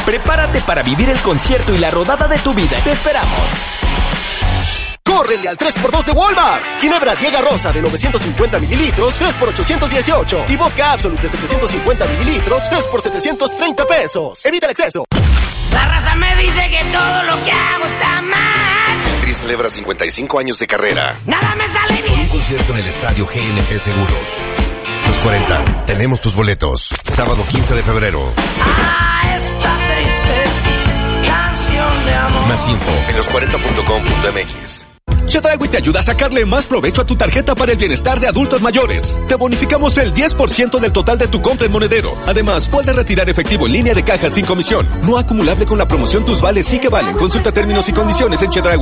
Prepárate para vivir el concierto y la rodada de tu vida. ¡Te esperamos! ¡Córrele al 3x2 de Walmart! Ginebra Diega Rosa de 950 mililitros, 3 por 818. Y vodka Absolut de 750 mililitros, 3 por 730 pesos. ¡Evita el exceso! La raza me dice que todo lo que hago está mal. El Tri celebra 55 años de carrera. Nada me sale bien. Un concierto en el estadio GNP Seguros. Los 40. Tenemos tus boletos. Sábado 15 de febrero. Esta triste canción de amor. Más info en los40.com.mx. Chedraui te ayuda a sacarle más provecho a tu tarjeta para el bienestar de adultos mayores. Te bonificamos el 10% del total de tu compra en Monedero. Además, puedes retirar efectivo en línea de caja sin comisión. No acumulable con la promoción Tus Vales sí que valen. Consulta términos y condiciones en Chedraui.